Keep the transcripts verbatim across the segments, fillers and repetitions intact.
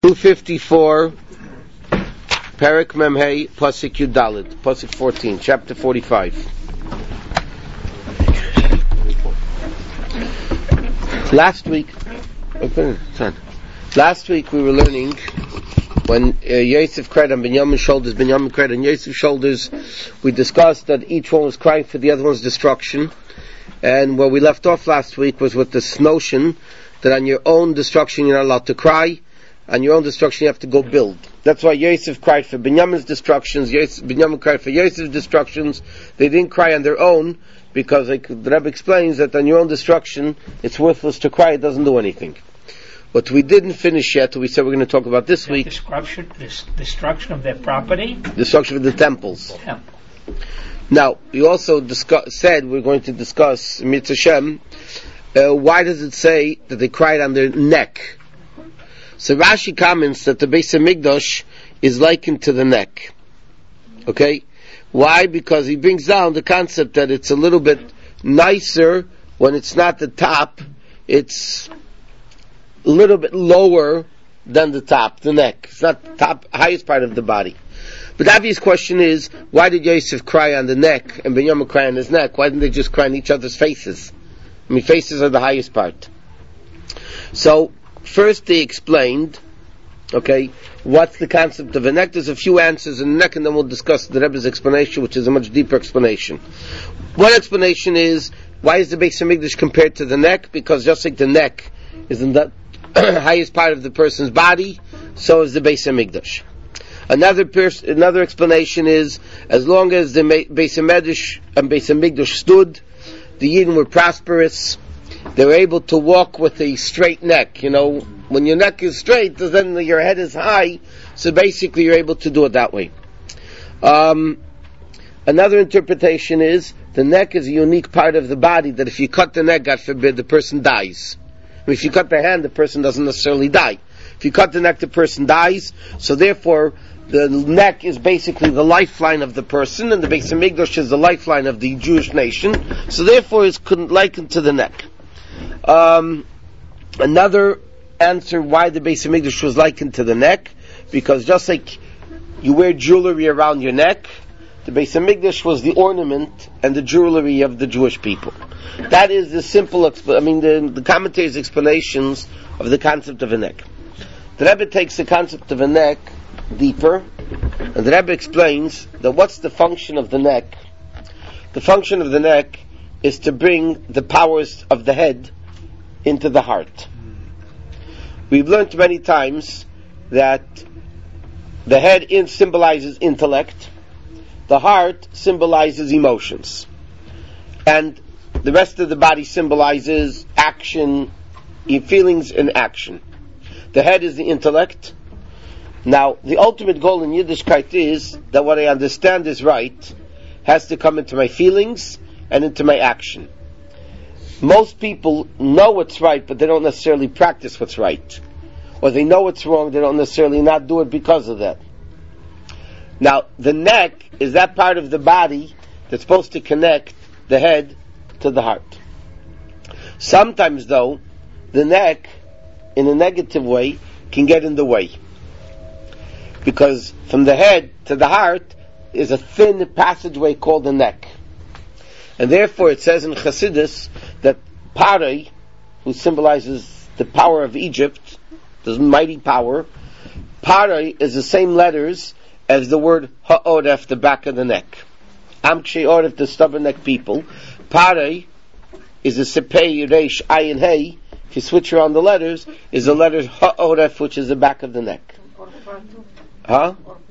two fifty-four, Perek Memhei, Pasuk Yud Dalet, Pasuk fourteen, chapter forty-five. Last week, last week we were learning when uh, Yosef cried on Binyamin's shoulders, Binyamin cried on Yosef's shoulders. We discussed that each one was crying for the other one's destruction. And where we left off last week was with this notion that on your own destruction you're not allowed to cry, on your own destruction you have to go build. That's why Yosef cried for Binyamin's destructions, Yosef, Binyamin cried for Yosef's destructions. They didn't cry on their own, because like the Rebbe explains that on your own destruction it's worthless to cry, it doesn't do anything. What we didn't finish yet, we said we're going to talk about this week. Destruction, this destruction of their property? Destruction of the temples. Temple. Now, we also discuss, said we're going to discuss, Mitzvah Shem, uh, why does it say that they cried on their neck? So Rashi comments that the Beis HaMikdash is likened to the neck. Okay? Why? Because he brings down the concept that it's a little bit nicer when it's not the top, it's a little bit lower than the top, the neck. It's not the top, highest part of the body. But the obvious question is, why did Yosef cry on the neck and Binyamin cry on his neck? Why didn't they just cry on each other's faces? I mean, faces are the highest part. So, first they explained, okay, what's the concept of a neck? There's a few answers in the neck, and then we'll discuss the Rebbe's explanation, which is a much deeper explanation. One explanation is, why is the Beis HaMikdash compared to the neck? Because just like the neck is in the highest part of the person's body, so is the Beis HaMikdash. Another pers- another explanation is, as long as the Beis HaMikdash and Beis HaMikdash stood, the Yidden were prosperous. They were able to walk with a straight neck. You know, when your neck is straight, then your head is high. So basically, you're able to do it that way. Um, another interpretation is the neck is a unique part of the body that if you cut the neck, God forbid, the person dies. If you cut the hand, the person doesn't necessarily die. If you cut the neck, the person dies. So therefore, the neck is basically the lifeline of the person, and the Beis HaMikdash is the lifeline of the Jewish nation. So therefore, it's likened to the neck. Um, another answer why the Beis HaMikdash was likened to the neck, because just like you wear jewelry around your neck, the Beis HaMikdash was the ornament and the jewelry of the Jewish people. That is the simple, exp- I mean, the, the commentaries' explanations of the concept of a neck. The Rebbe takes the concept of a neck deeper, and the Rebbe explains that what's the function of the neck? The function of the neck is to bring the powers of the head into the heart. We've learned many times that the head in symbolizes intellect, the heart symbolizes emotions, and the rest of the body symbolizes action, feelings and action. The head is the intellect. Now, the ultimate goal in Yiddishkeit is that what I understand is right has to come into my feelings and into my action. Most people know what's right, but they don't necessarily practice what's right. Or they know what's wrong, they don't necessarily not do it because of that. Now, the neck is that part of the body that's supposed to connect the head to the heart. Sometimes, though, the neck, in a negative way, can get in the way. Because from the head to the heart is a thin passageway called the neck. And therefore it says in Chassidus that Parai, who symbolizes the power of Egypt, the mighty power, Parai is the same letters as the word Ha'oref, the back of the neck. Am Kshei Oref, the stubborn neck people. Parai is a Sepei, Reish, Ayin, Hey. If you switch around the letters, is the letter Ha'oref, which is the back of the neck. Huh?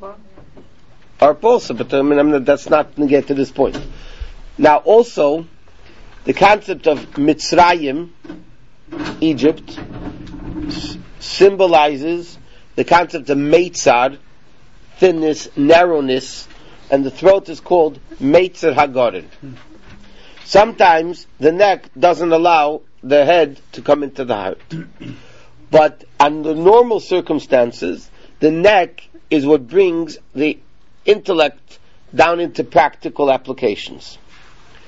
Arp also, but I mean, I mean, that's not going to get to this point. Now also, the concept of Mitzrayim, Egypt, s- symbolizes the concept of Meitzar, thinness, narrowness, and the throat is called Meitzer Hagorin. Sometimes the neck doesn't allow the head to come into the heart. But under normal circumstances, the neck is what brings the intellect down into practical applications.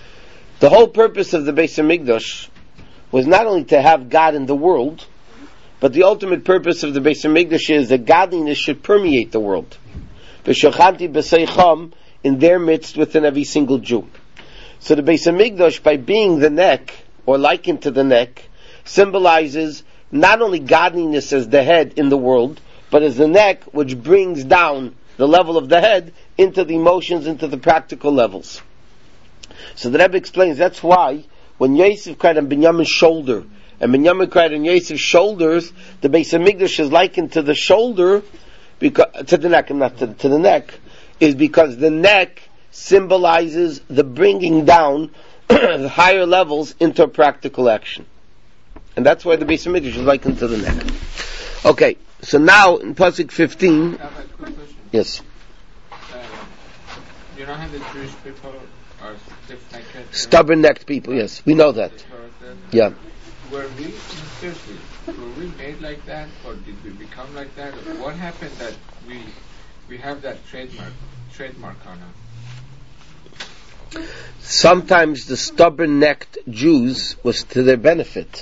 The whole purpose of the Beis HaMikdash was not only to have God in the world, But the ultimate purpose of the Beis HaMikdash is that godliness should permeate the world. V'shachanti b'seicham, in their midst within every single Jew. So the Beis HaMikdash, by being the neck, or likened to the neck, symbolizes not only godliness as the head in the world, but as the neck which brings down the level of the head into the emotions, into the practical levels. So the Rebbe explains that's why when Yosef cried on Binyamin's shoulder, and Binyamin cried on Yosef's shoulders, the Beis HaMikdash is likened to the shoulder, because, to the neck, not to, to the neck, is because the neck symbolizes the bringing down the higher levels into a practical action. And that's why the Beis HaMikdash is likened to the neck. Okay, so now in Pasuk fifteen, I have a quick question. Yes. Uh, you know how the Jewish people are stiff-necked? Stubborn-necked people, yes, we know that. Yeah. Were we, seriously, were we made like that, or did we become like that? Or what happened that we we have that trademark trademark on us? Sometimes the stubborn-necked Jews was to their benefit.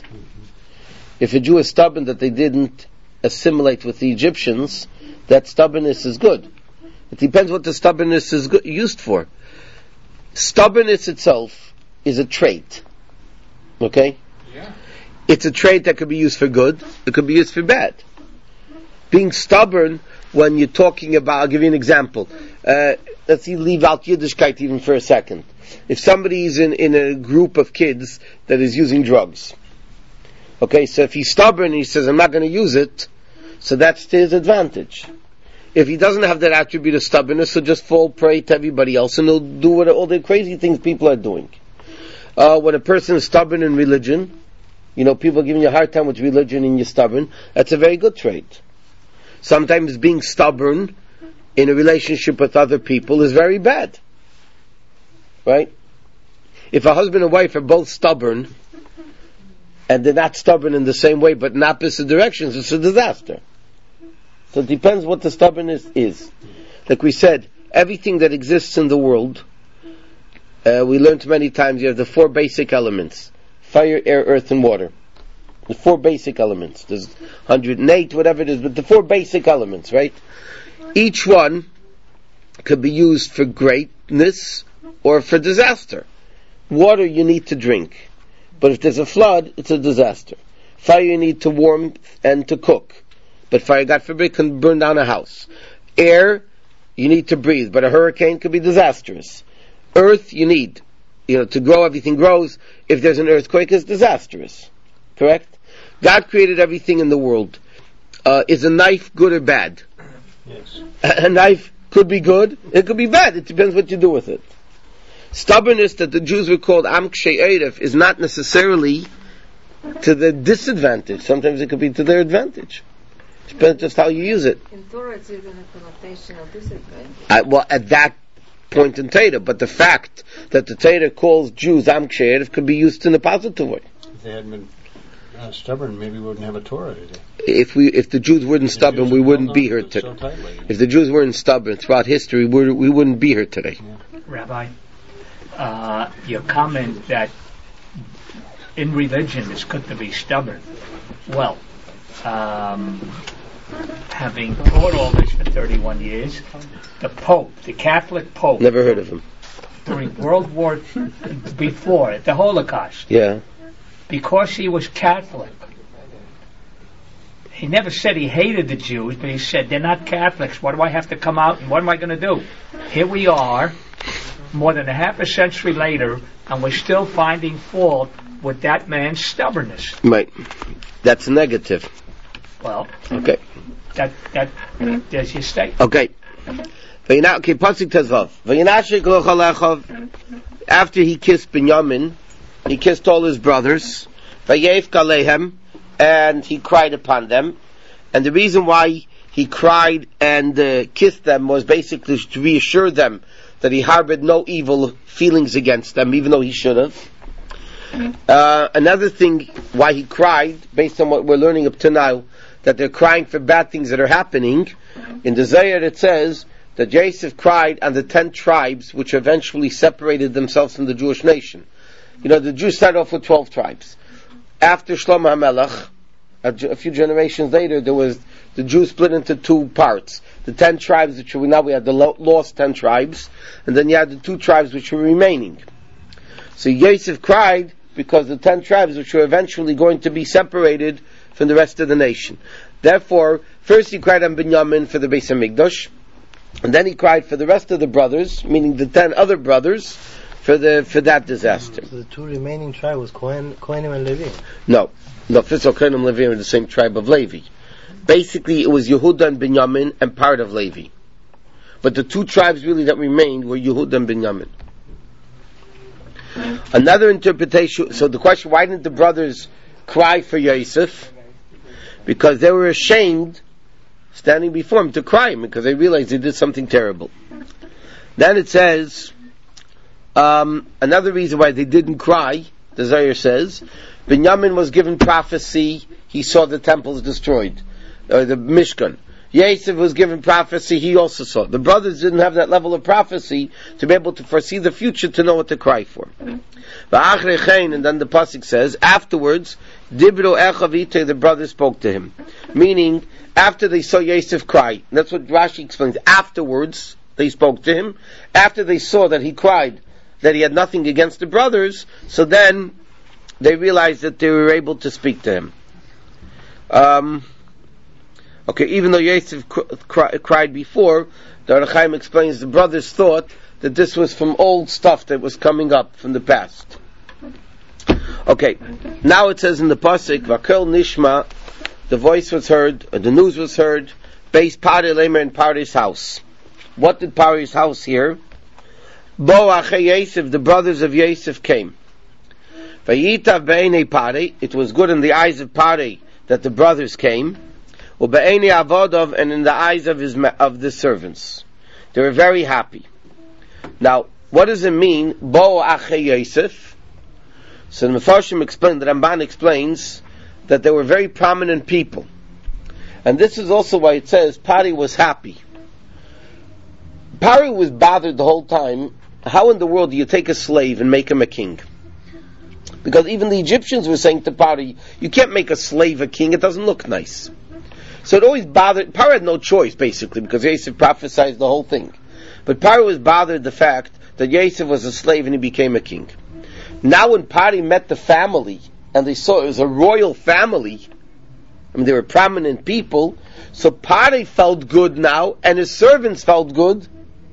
If a Jew is stubborn that they didn't assimilate with the Egyptians, that stubbornness is good. It depends what the stubbornness is go- used for. Stubbornness itself is a trait. Okay? Yeah. It's a trait that could be used for good, it could be used for bad. Being stubborn when you're talking about, I'll give you an example. Uh, let's see, leave out Yiddishkeit even for a second. If somebody is in, in a group of kids that is using drugs, okay, so if he's stubborn and he says, I'm not going to use it, so that's to his advantage. If he doesn't have that attribute of stubbornness, he'll just fall prey to everybody else and he'll do what, all the crazy things people are doing. Uh, when a person is stubborn in religion, you know, people are giving you a hard time with religion and you're stubborn, that's a very good trait. Sometimes being stubborn in a relationship with other people is very bad. Right? If a husband and wife are both stubborn, and they're not stubborn in the same way, but in opposite directions, it's a disaster. So it depends what the stubbornness is. Like we said, everything that exists in the world, uh, we learned many times, you have the four basic elements. Fire, air, earth, and water. The four basic elements. There's one hundred eight, whatever it is, but the four basic elements, right? Each one could be used for greatness or for disaster. Water you need to drink. But if there's a flood, it's a disaster. Fire you need to warm and to cook. But fire, God forbid, can burn down a house. Air, you need to breathe. But a hurricane could be disastrous. Earth, you need. You know, to grow, everything grows. If there's an earthquake, it's disastrous. Correct? God created everything in the world. Uh, is a knife good or bad? Yes. A, a knife could be good, it could be bad. It depends what you do with it. Stubbornness that the Jews were called Am Kshei Eiref is not necessarily to their disadvantage. Sometimes it could be to their advantage. It depends just how you use it. In Torah, it's even a connotation of disadvantage. I, well, at that point in Torah, but the fact that the Torah calls Jews Am Kshei Eiref could be used in a positive way. If they hadn't been uh, stubborn, maybe we wouldn't have a Torah today. If we, if the Jews weren't The stubborn, Jews we held wouldn't on be to here it so today. tightly. If the Jews weren't stubborn throughout history, we we wouldn't be here today. Yeah. Rabbi, uh, your comment that in religion it's good to be stubborn. Well, um, having taught all this for thirty-one years, the Pope, the Catholic Pope, Never heard of him. during World War before, at the Holocaust, Yeah. because he was Catholic, he never said he hated the Jews, but he said, they're not Catholics, what do I have to come out and what am I going to do? Here we are, more than a half a century later, and we're still finding fault with that man's stubbornness. Right. That's negative. Well, Okay. that, that, there's your statement. Okay. Vayina- Okay, Pasuk Tezvav. Vayinashik lo chalechav. After he kissed Binyamin, he kissed all his brothers. Vayevk alehem. And he cried upon them. And the reason why he cried and uh, kissed them was basically to reassure them that he harbored no evil feelings against them, even though he should have. Uh, another thing why he cried, based on what we're learning up to now, that they're crying for bad things that are happening. In the Zohar it says that Joseph cried on the ten tribes which eventually separated themselves from the Jewish nation. You know, the Jews started off with twelve tribes. After Shlomo HaMelech, a, a few generations later, there was the Jews split into two parts. The ten tribes, which we now we had the lo- lost ten tribes, and then you had the two tribes which were remaining. So Yosef cried because the ten tribes which were eventually going to be separated from the rest of the nation. Therefore, first he cried on Binyamin for the Beis Hamikdash, and then he cried for the rest of the brothers, meaning the ten other brothers, for the for that disaster. So the two remaining tribes was Kohen, Kohenim and Levi. No, no. First of all, Kohenim and Levi are the same tribe of Levi. Basically, it was Yehuda and Binyamin and part of Levi. But the two tribes really that remained were Yehuda and Binyamin. Another interpretation. So the question: why didn't the brothers cry for Yosef? Because they were ashamed standing before him to cry him, because they realized they did something terrible. Then it says, um, another reason why they didn't cry, the Zohar says, Binyamin was given prophecy, he saw the temples destroyed, uh, the Mishkan. Yosef was given prophecy, he also saw. The brothers didn't have that level of prophecy to be able to foresee the future, to know what to cry for. And then the pasuk says, afterwards, Dibro Echavite, the brothers spoke to him. Meaning, after they saw Yosef cry, that's what Rashi explains, afterwards they spoke to him, after they saw that he cried, that he had nothing against the brothers, so then they realized that they were able to speak to him. Um, okay, even though Yosef cr- cr- cried before, the Ohr HaChaim explains the brothers thought that this was from old stuff that was coming up from the past. Okay, now it says in the pasuk, Vakel Nishma, the voice was heard, or the news was heard, based Pari Lemer in Pari's house. What did Pari's house hear? Bo Achei Yosef, the brothers of Yosef came. Vayitav be'enei Pari, it was good in the eyes of Pari that the brothers came. Ube'enei Avodov, and in the eyes of his of the servants. They were very happy. Now, what does it mean? Bo Achei Yosef. So the Mefarshim explained, the Ramban explains that they were very prominent people. And this is also why it says Pari was happy. Pari was bothered the whole time. How in the world do you take a slave and make him a king? Because even the Egyptians were saying to Pari, you can't make a slave a king, it doesn't look nice. So it always bothered, Pari had no choice basically, because Yosef prophesied the whole thing. But Pari was bothered the fact that Yosef was a slave and he became a king. Now when Pari met the family, and they saw it was a royal family, I mean they were prominent people, so Pari felt good now, and his servants felt good,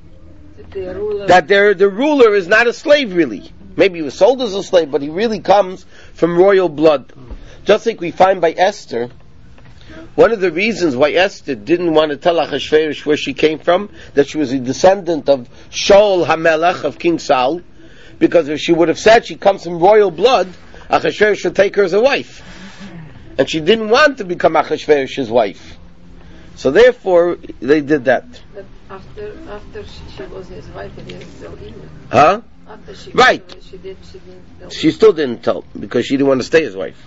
the that their the ruler is not a slave really. Maybe he was sold as a slave, but he really comes from royal blood. Just like we find by Esther, one of the reasons why Esther didn't want to tell Achashverosh where she came from, that she was a descendant of Shaul HaMelech, of King Saul, because if she would have said she comes from royal blood, Achashverosh would take her as a wife. And she didn't want to become Achashverosh's wife. So therefore, they did that. But after after she, she was his wife, it didn't tell either. Huh? After she right. Her, she, did, she didn't tell. She still didn't tell, because she didn't want to stay his wife.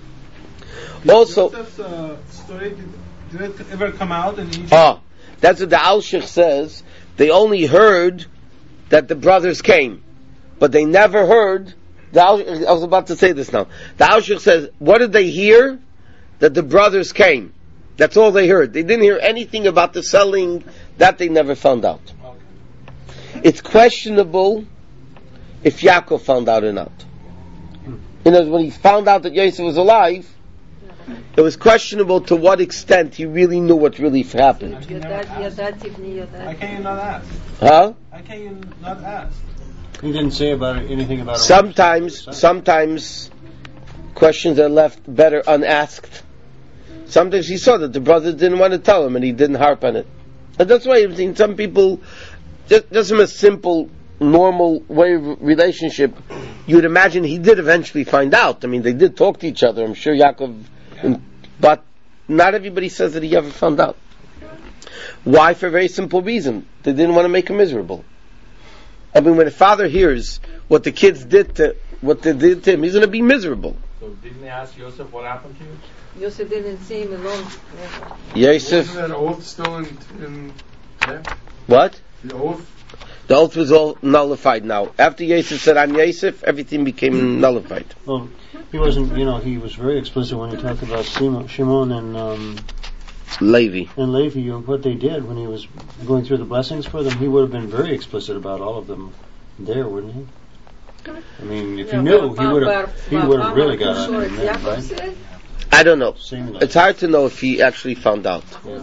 Also, Joseph's uh, story, did, did it ever come out in Egypt? Ah, that's what the Alshich says. They only heard that the brothers came, but they never heard. The Alshich, I was about to say this now. The Alshich says, what did they hear? That the brothers came. That's all they heard. They didn't hear anything about the selling. That they never found out. Okay. It's questionable if Yaakov found out or not. You know, when he found out that Yosef was alive, it was questionable to what extent he really knew what really happened. I can't you not ask? Huh? I can't you not ask? He didn't say about it, anything about it. Sometimes, sometimes questions are left better unasked. Sometimes he saw that the brothers didn't want to tell him and he didn't harp on it. And that's why I've seen some people, just, just from a simple, normal way of relationship, you would imagine he did eventually find out. I mean, they did talk to each other, I'm sure Yaakov, and, but not everybody says that he ever found out. Why? For a very simple reason. They didn't want to make him miserable. I mean, when a father hears what the kids did to, what they did to him, he's going to be miserable. So didn't they ask Yosef what happened to you? Yosef didn't see him alone. Yosef. Wasn't that oath still in, in there? What? The oath? The oath was all nullified now. After Yosef said, I'm Yosef, everything became nullified. Well, he wasn't, you know, he was very explicit when he talked about Shimon, Shimon and um, Levi. And Levi, you know, what they did when he was going through the blessings for them. He would have been very explicit about all of them there, wouldn't he? I mean, if he knew, he would have he would have really got on him then, right? I don't know. Seemingly. It's hard to know if he actually found out. Yeah.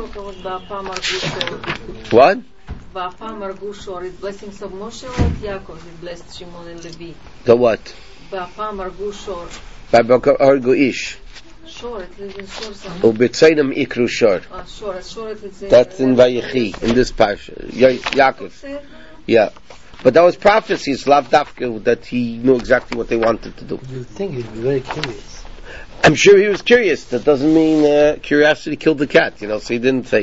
What? Blessings of Moshe or Yaakov, he blessed Shimon and Levi. The what? By Hargu Ish. Shor, it lives in Shor somewhere. Ubetzainam Ikru Shor. Ah, Shor, Shor, it's in... That's in Vayechi, in this parsha. Ya- Yaakov. Yeah. But that was prophecy, it's Lav Dafka, that he knew exactly what they wanted to do. You think he'd be very curious. I'm sure he was curious. That doesn't mean uh, curiosity killed the cat, you know, so he didn't say.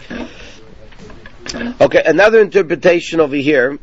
Okay, another interpretation over here.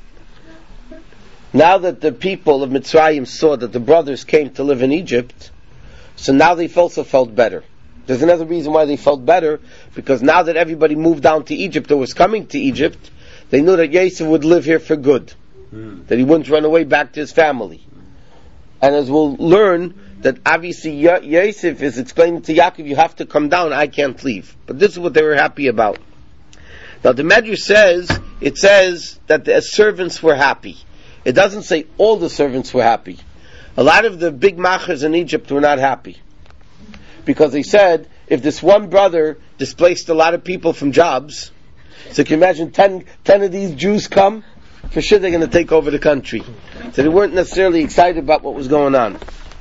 Now that the people of Mitzrayim saw that the brothers came to live in Egypt, so now they also felt better. There's another reason why they felt better, because now that everybody moved down to Egypt or was coming to Egypt, they knew that Yosef would live here for good. Mm. That he wouldn't run away back to his family. And as we'll learn, that obviously Yosef is explaining to Yaakov, you have to come down, I can't leave. But this is what they were happy about. Now the Medrash says, it says that the servants were happy. It doesn't say all the servants were happy. A lot of the big machers in Egypt were not happy. Because they said, if this one brother displaced a lot of people from jobs, so can you imagine ten, ten of these Jews come? For sure they're going to take over the country. So they weren't necessarily excited about what was going on.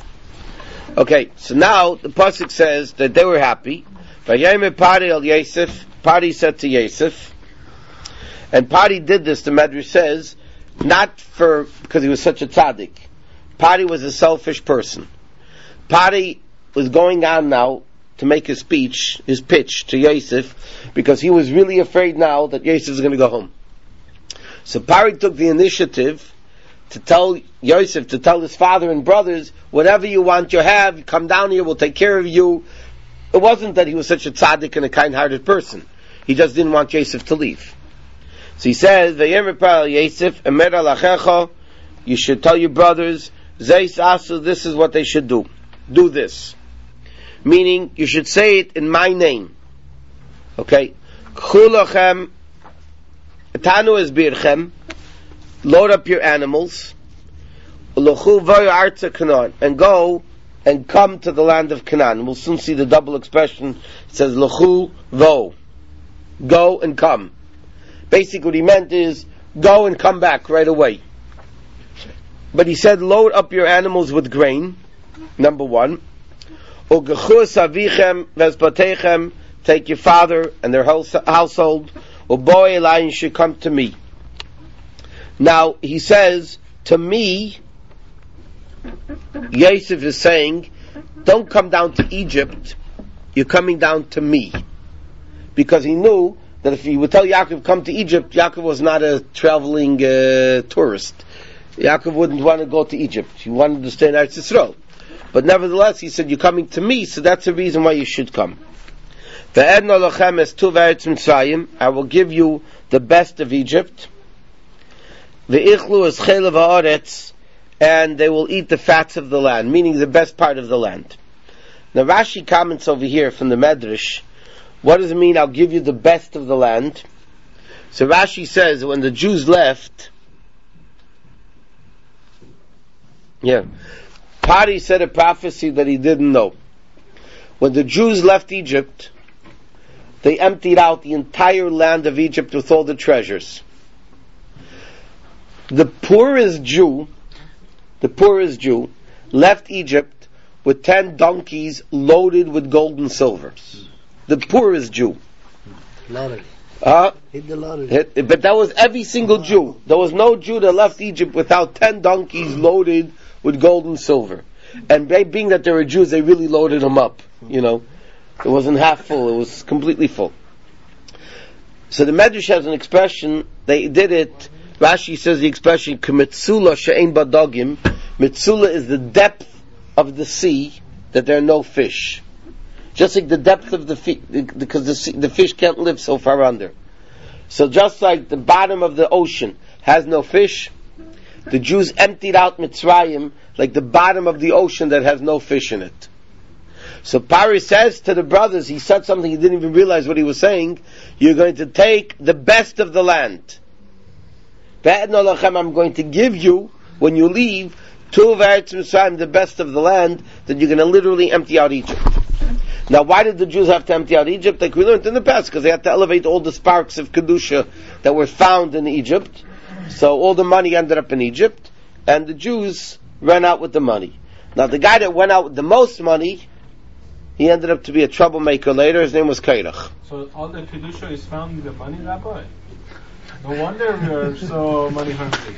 Okay, so now the pasuk says that they were happy. Vayomer Pari el Yosef. Pari said to Yosef, and Pari did this, the Medrash says, not for because he was such a tzaddik. Pari was a selfish person. Pari was going on now to make his speech, his pitch to Yosef, because he was really afraid now that Yosef is going to go home. So Pari took the initiative to tell Yosef, to tell his father and brothers, whatever you want, you have, come down here, we'll take care of you. It wasn't that he was such a tzaddik and a kind-hearted person. He just didn't want Yosef to leave. So he says, Vayomer Pari el Yosef, Emer alachecha, you should tell your brothers, Zeis asu, this is what they should do. Do this. Meaning, you should say it in my name. Okay? Chulachem, Tanu es birchem, load up your animals, Ulochu voy arza Canaan, and go and come to the land of Canaan. We'll soon see the double expression. It says, Lochu vo. Go and come. Basically what he meant is, go and come back right away. But he said, load up your animals with grain, number one. Ugechus avichem v'ezbatechem, take your father and their household. Uboy elai, you should come to me. Now, he says, to me, Yosef is saying, don't come down to Egypt, you're coming down to me. Because he knew that if he would tell Yaakov, come to Egypt, Yaakov was not a traveling uh, tourist. Yaakov wouldn't want to go to Egypt. He wanted to stay in Eretz Yisrael. But nevertheless, he said, you're coming to me, so that's the reason why you should come. I will give you the best of Egypt. And they will eat the fats of the land, meaning the best part of the land. Now Rashi comments over here from the Medrash, what does it mean, I'll give you the best of the land? So Rashi says, when the Jews left, yeah, Pari said a prophecy that he didn't know. When the Jews left Egypt, they emptied out the entire land of Egypt with all the treasures. The poorest Jew, the poorest Jew, left Egypt with ten donkeys loaded with gold and silver. The poorest Jew. Lottery. Uh, Hit the lottery. Hit, but that was every single Jew. There was no Jew that left Egypt without ten donkeys loaded with gold and silver. And they, being that they were Jews, they really loaded them up. You know, it wasn't half full; it was completely full. So the Medrash has an expression. They did it. Rashi says the expression "K'mitzula she'ein badagim." Mitzula is the depth of the sea that there are no fish. Just like the depth of the fish, because the, sea, the fish can't live so far under. So just like the bottom of the ocean has no fish, the Jews emptied out Mitzrayim like the bottom of the ocean that has no fish in it. So Pari says to the brothers, he said something he didn't even realize what he was saying, you're going to take the best of the land. I'm going to give you, when you leave, two of Eretz Mitzrayim, the best of the land, that you're going to literally empty out Egypt. Now, why did the Jews have to empty out Egypt? Like we learned in the past, because they had to elevate all the sparks of Kedusha that were found in Egypt. So all the money ended up in Egypt, and the Jews ran out with the money. Now, the guy that went out with the most money, he ended up to be a troublemaker later. His name was Kairach. So all the Kedusha is found in the money, Rabbi? No wonder we are so money hungry.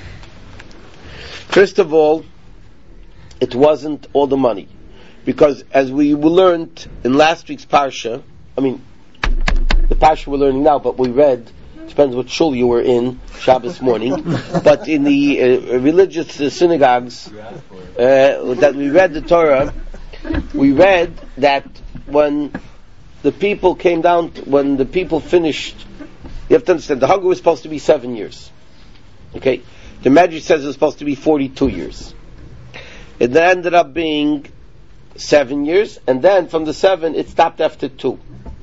First of all, it wasn't all the money. Because as we learned in last week's Parsha, I mean, the Parsha we're learning now, but we read, depends what shul you were in, Shabbos morning, but in the uh, religious uh, synagogues uh, that we read the Torah, we read that when the people came down, to, when the people finished, you have to understand, the hunger was supposed to be seven years. Okay? The Medrash says it was supposed to be forty-two years. It then ended up being seven years, and then from the seven, it stopped after two.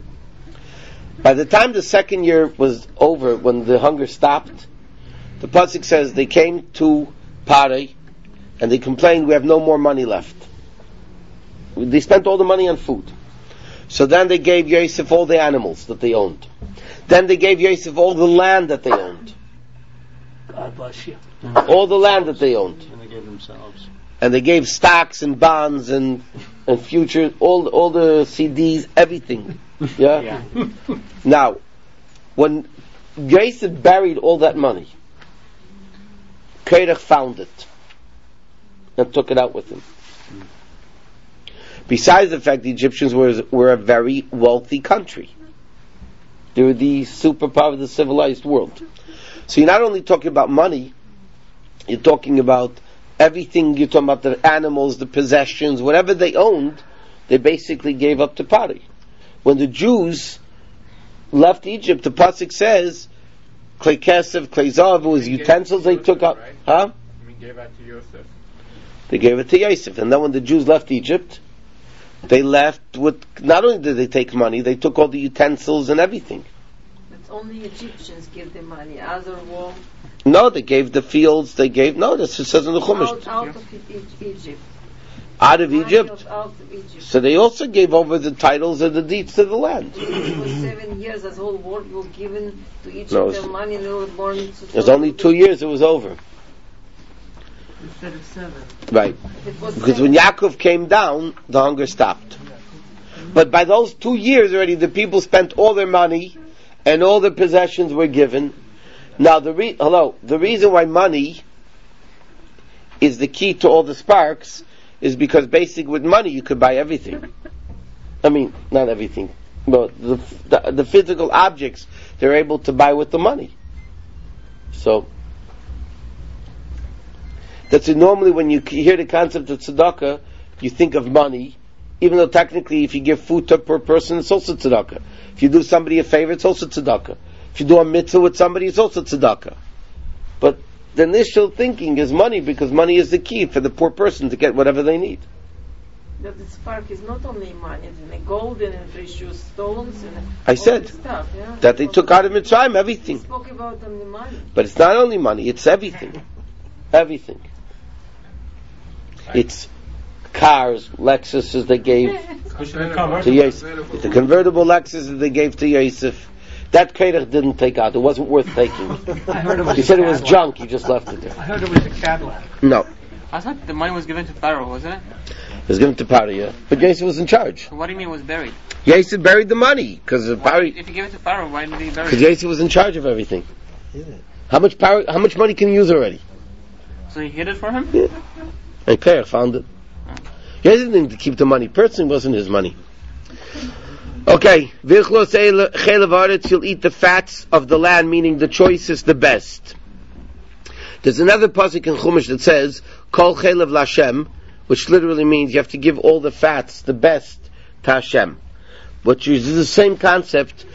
By the time the second year was over, when the hunger stopped, the pasuk says they came to Pari, and they complained, we have no more money left. They spent all the money on food. So then they gave Yosef all the animals that they owned. Then they gave Yosef all the land that they owned. God bless you. All the land that they owned. And they gave themselves. And they gave stocks and bonds and and futures, all all the C Ds, everything. Yeah? Yeah. Now, when Yosef buried all that money, Kairach found it and took it out with him. Besides the fact the Egyptians were were a very wealthy country. They were the superpower of the civilized world. So you're not only talking about money, you're talking about everything. You're talking about the animals, the possessions, whatever they owned, they basically gave up to Pari. When the Jews left Egypt, the pasuk says, Klei Kesef, Klei Zahav, it was utensils they took out. Right? Huh? We gave that to Yosef. They gave it to Yosef. And then when the Jews left Egypt, they left with, not only did they take money, they took all the utensils and everything. But only Egyptians give the money. Other wall. No, they gave the fields, they gave, no, that's what it says in the Chumash. Out, out of e- Egypt. Out of Money Egypt. Of, out of Egypt. So they also gave over the titles and the deeds to the land. It was seven years, as whole world was given to Egypt, No, their money, and they were born into. It was only two years, it was over. Instead of seven. Right. It was Because seven. when Yaakov came down, the hunger stopped. But by those two years already, the people spent all their money, and all their possessions were given. Now, the re- hello, the reason why money is the key to all the sparks is because basically with money you could buy everything. I mean, not everything, but the, the, the physical objects they're able to buy with the money. So, that's it. Normally when you hear the concept of tzedakah, you think of money, even though technically if you give food to per person, it's also tzedakah. If you do somebody a favor, it's also tzedakah. If you do a mitzvah with somebody, it's also tzedakah. But the initial thinking is money, because money is the key for the poor person to get whatever they need. That the spark is not only money, it's in gold and precious stones and I all said this stuff, yeah? that they took out of Mitzrayim everything. We spoke about only money. But it's not only money, it's everything. Everything. It's cars, Lexuses they gave to Yosef. The convertible Lexus that they gave to Yosef. That Kairach didn't take out. It wasn't worth taking. I heard it was He a said it was Cadillac. junk. He just left it there. I heard it was a Cadillac. No. I thought the money was given to Pharaoh, wasn't it? It was given to Pari, yeah. But Yosef was in charge. What do you mean it was buried? Yosef buried the money, because Why, Pari, if you give it to Pharaoh, why did he bury because it? Yosef was in charge of everything. Yeah. How much power, how much money can you use already? So he hid it for him? Yeah. And Kairach found it. Yosef didn't need to keep the money. Personally, it wasn't his money. Okay. V'chlo chelev haaretz, you'll eat the fats of the land, meaning the choicest, the best. There's another pasuk in Chumash that says, Kol chelev l'Hashem, which literally means you have to give all the fats, the best, to Hashem. Which is the same concept.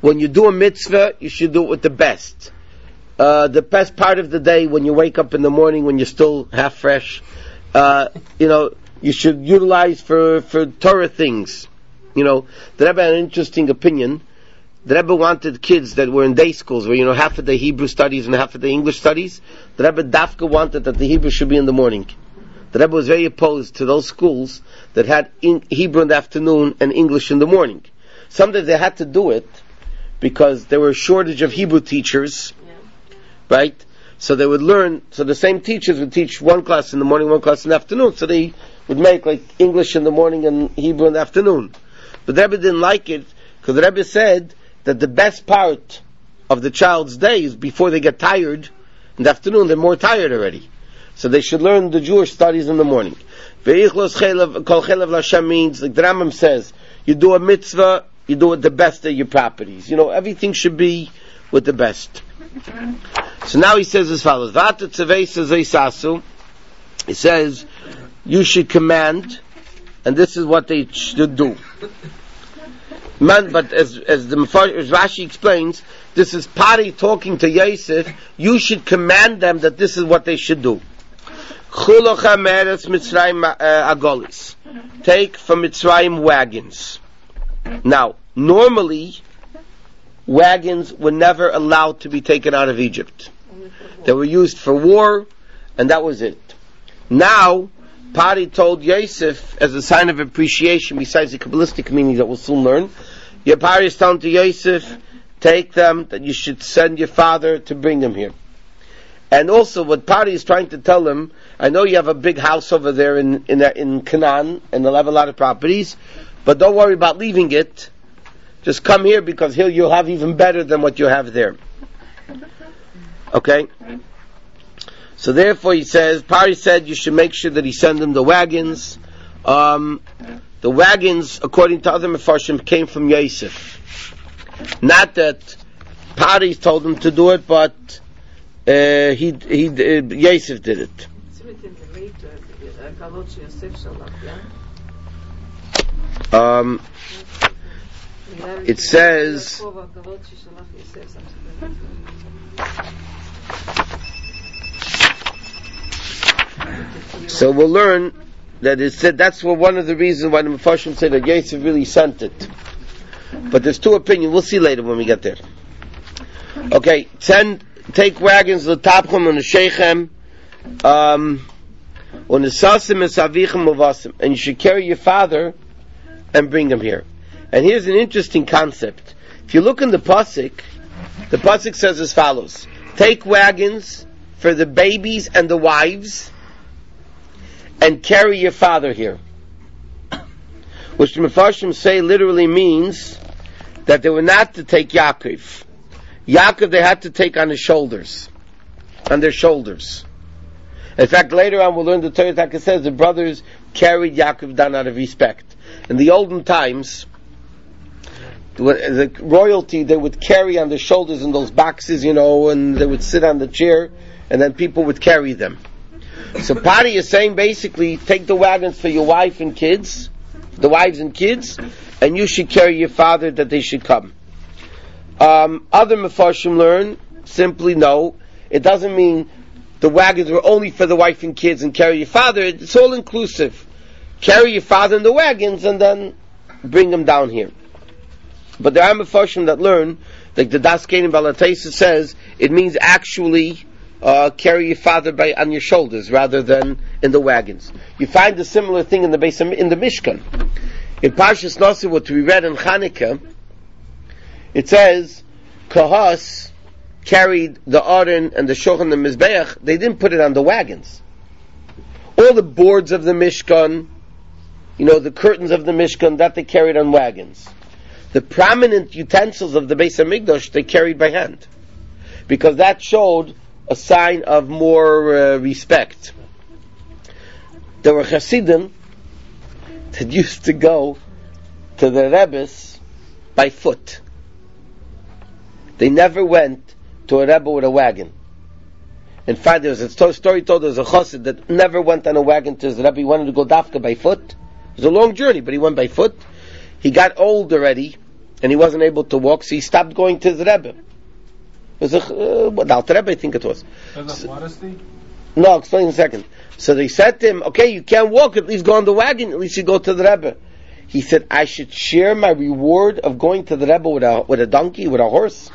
when you do a mitzvah, you should do it with the best. Uh, the best part of the day, when you wake up in the morning, when you're still half fresh, uh, you know, you should utilize for, for Torah things. You know, the Rebbe had an interesting opinion. The Rebbe wanted kids that were in day schools, where, you know, half of the Hebrew studies and half of the English studies. The Rebbe Dafka wanted that the Hebrew should be in the morning. The Rebbe was very opposed to those schools that had in Hebrew in the afternoon and English in the morning. Sometimes they had to do it because there were a shortage of Hebrew teachers, yeah. Right? So they would learn, so the same teachers would teach one class in the morning, one class in the afternoon, so they would make like English in the morning and Hebrew in the afternoon. But the Rebbe didn't like it, because the Rebbe said that the best part of the child's day is before they get tired. In the afternoon, they're more tired already. So they should learn the Jewish studies in the morning. Ve'ichlos chelav, kol chelav l'Hashem means, like the Rambam says, you do a mitzvah, you do it the best of your properties. You know, everything should be with the best. So now he says as follows, V'ata tzevei sezei sasu, he says, you should command, and this is what they should do. Man, but as as the as Rashi explains, this is Pari talking to Yosef. You should command them that this is what they should do. Chulocha meretz Mitzrayim agolis. Take from Mitzrayim wagons. Now, normally, wagons were never allowed to be taken out of Egypt. They were used for war, and that was it. Now, Pari told Yosef, as a sign of appreciation, besides the Kabbalistic meaning that we'll soon learn, your Pari is telling to Yosef, take them, that you should send your father to bring them here. And also, what Pari is trying to tell him, I know you have a big house over there in in, in Canaan, and they'll have a lot of properties, but don't worry about leaving it. Just come here, because here you'll have even better than what you have there. Okay? So therefore he says, Pari said you should make sure that he send them the wagons. Um, the wagons, according to other Mefarshim, came from Yosef. Not that Pari told him to do it, but uh, he, he, uh, Yosef did it. Um, it says, so we'll learn that it said that's what one of the reasons why the Mefarshim say that Yosef really sent it. But there's two opinions. We'll see later when we get there. Okay, send take wagons the tapchum and the sheichem, um, on the sasim and savichem uvasim, and you should carry your father and bring him here. And here's an interesting concept. If you look in the pasuk, the pasuk says as follows: take wagons for the babies and the wives, and carry your father here. Which the Mefarshim say literally means that they were not to take Yaakov. Yaakov they had to take on his shoulders, on their shoulders. In fact, later on we'll learn the Torah that says the brothers carried Yaakov down out of respect. In the olden times, the royalty they would carry on their shoulders in those boxes, you know, and they would sit on the chair, and then people would carry them. So Pari is saying basically, take the wagons for your wife and kids, the wives and kids, and you should carry your father that they should come. Um, other Mefarshim learn, simply no, it doesn't mean the wagons were only for the wife and kids and carry your father, it's all inclusive. Carry your father in the wagons and then bring them down here. But there are Mefarshim that learn, like the Das Kenim Balatesa says, it means actually Uh, carry your father by on your shoulders rather than in the wagons. You find a similar thing in the base of, in the Mishkan. In Parshas Nasi, what we read in Chanukah, it says Kahas carried the Aron and the Shochan and the Mizbeach. They didn't put it on the wagons. All the boards of the Mishkan, you know, the curtains of the Mishkan, that they carried on wagons. The prominent utensils of the Beis HaMikdash they carried by hand, because that showed a sign of more uh, respect. There were Hasidim that used to go to the Rebbe's by foot. They never went to a Rebbe with a wagon. In fact, there was a story told, there was a Chassid that never went on a wagon to his Rebbe. He wanted to go dafka by foot. It was a long journey, but he went by foot. He got old already, and he wasn't able to walk, so he stopped going to the Rebbe. It was a, uh, what, the Alter Rebbe, I think it was. Because of modesty? No, I'll explain in a second. So they said to him, okay, you can't walk, at least go on the wagon, at least you go to the Rebbe. He said, I should share my reward of going to the Rebbe with a, with a donkey, with a horse.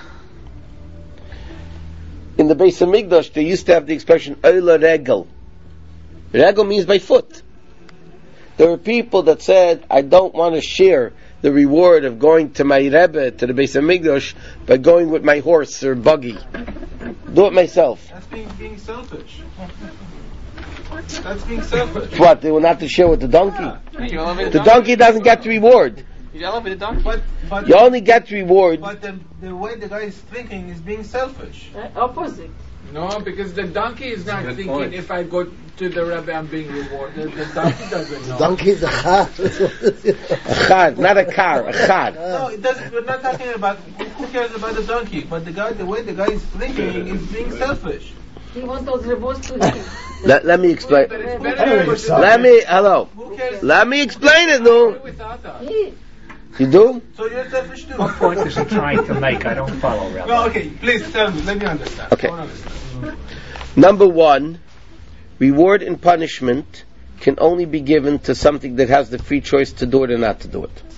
In the Beis Hamikdash, they used to have the expression, Oila Regel. Regel means by foot. There were people that said, I don't want to share the reward of going to my Rebbe, to the Beis Hamikdash, by going with my horse or buggy. Do it myself. That's being, being selfish. That's being selfish. What, they will not to share with the donkey? Yeah. The, the donkey doesn't get the reward. You elevate the donkey. But, but You only get reward. But the, the way the guy is thinking is being selfish. Uh, opposite. No, because the donkey is not Good thinking point. if I go to the Rebbe I'm being rewarded. The donkey doesn't know. Donkey is a chad. A chad, not a car, a chad. No, it doesn't. We're not talking about who cares about the donkey, but the guy, the way the guy is thinking is being selfish. He wants those rewards to him. Let, let me explain. But it's better Hey, to- Let me, hello. Who cares? Let me explain it, no. without us. He, You do? So you're selfish too. What point is he trying to make? I don't follow, Rabbi. No, okay. Please tell me. Let me understand. Okay. I wanna understand. Number one, reward and punishment can only be given to something that has the free choice to do it or not to do it.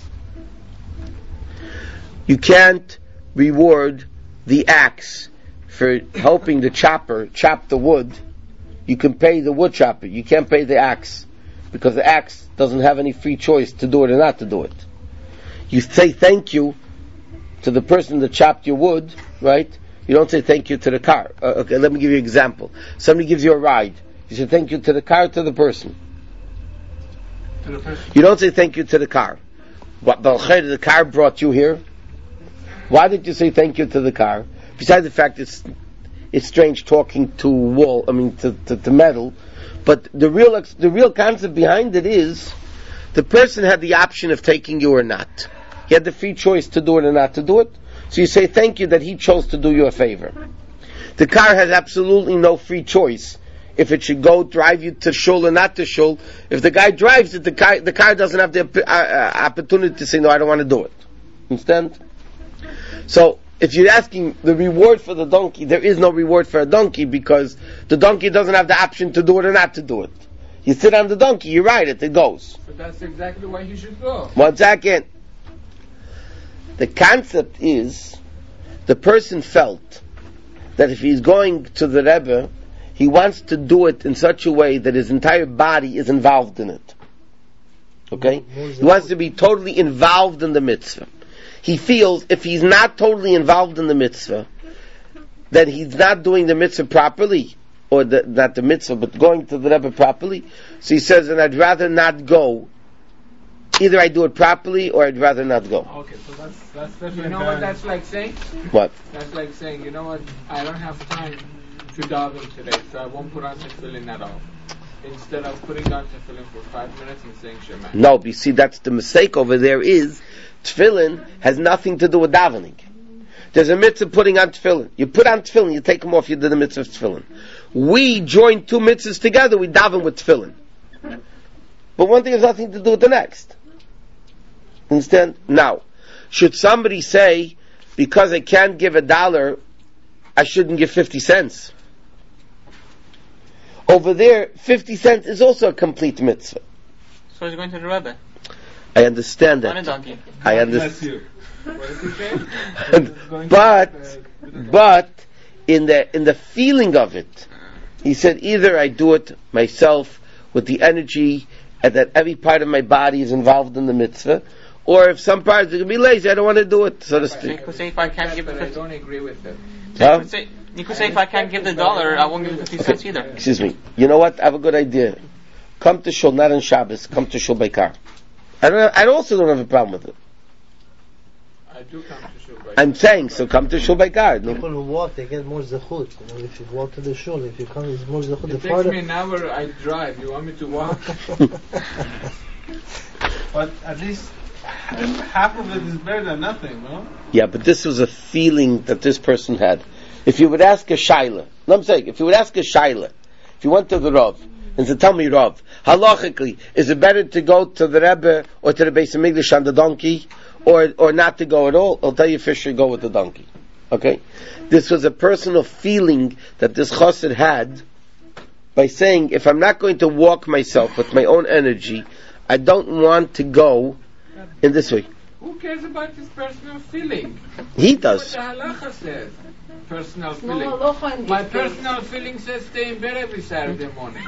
You can't reward the axe for helping the chopper chop the wood. You can pay the wood chopper. You can't pay the axe because the axe doesn't have any free choice to do it or not to do it. You say thank you to the person that chopped your wood, right? You don't say thank you to the car. Uh, okay, let me give you an example. Somebody gives you a ride. You say thank you to the car, to the person. To the person. You don't say thank you to the car. What, the car brought you here? Why did you say thank you to the car? Besides the fact it's it's strange talking to wall, I mean to, to, to metal, but the real ex, the real concept behind it is the person had the option of taking you or not. He had the free choice to do it or not to do it. So you say thank you that he chose to do you a favor. The car has absolutely no free choice if it should go drive you to shul or not to shul. If the guy drives it, the car, the car doesn't have the uh, uh, opportunity to say no, I don't want to do it. Understand? So if you're asking the reward for the donkey, there is no reward for a donkey because the donkey doesn't have the option to do it or not to do it. You sit on the donkey, you ride it, it goes. But that's exactly why he should go. One second. The concept is, the person felt that if he's going to the Rebbe, he wants to do it in such a way that his entire body is involved in it. Okay? He wants to be totally involved in the mitzvah. He feels if he's not totally involved in the mitzvah, that he's not doing the mitzvah properly, or the, not the mitzvah, but going to the Rebbe properly. So he says, and I'd rather not go. Either I do it properly, or I'd rather not go. Okay, so that's that's definitely. You know what that's like saying? What? That's like saying, you know what, I don't have time to daven today, so I won't put on tefillin at all. Instead of putting on tefillin for five minutes and saying Shema. No, but you see, that's the mistake over there is, tefillin has nothing to do with davening. There's a mitzvah putting on tefillin. You put on tefillin, you take them off, you do the mitzvah of tefillin. We join two mitzvahs together, we daven with tefillin. But one thing has nothing to do with the next. Understand? Now, should somebody say, because I can't give a dollar, I shouldn't give fifty cents? Over there, fifty cents is also a complete mitzvah. So he's going to the Rebbe. I understand On a that. donkey. I Bless understand. you. What does he say? but, but, in the, in the feeling of it, he said, either I do it myself with the energy and that every part of my body is involved in the mitzvah, or if some parts are going to be lazy, I don't want to do it, so to So you speak. could say if I can't give the But I fifty, don't agree with it. so you Huh? could say you could say if I can't give the dollar, I won't give the fifty cents either. Excuse me. You know what? I have a good idea. Come to shul, not on Shabbos. Come to shul by car. I don't. Have, I also don't have a problem with it. I do come to shul by I'm saying so. Come to shul by car. No. People who walk, they get more zechut. You know, if you walk to the shul, if you come, it's more zechut. The It takes farther, me an hour, I drive. You want me to walk? But at least half of it is better than nothing, no? Yeah, but this was a feeling that this person had. If you would ask a shaila, no, I'm saying, if you would ask a shaila, if you went to the Rav and said, "Tell me, Rav, halachically, is it better to go to the Rebbe or to the Beis Hamikdash on the donkey, or or not to go at all, I'll tell you Fisher, go with the donkey. Okay? This was a personal feeling that this chassid had by saying, if I'm not going to walk myself with my own energy, I don't want to go in this way. Who cares about his personal feeling? He does. What the halacha says. Personal No feeling. halacha in My this case. personal feeling says stay in bed every Saturday morning.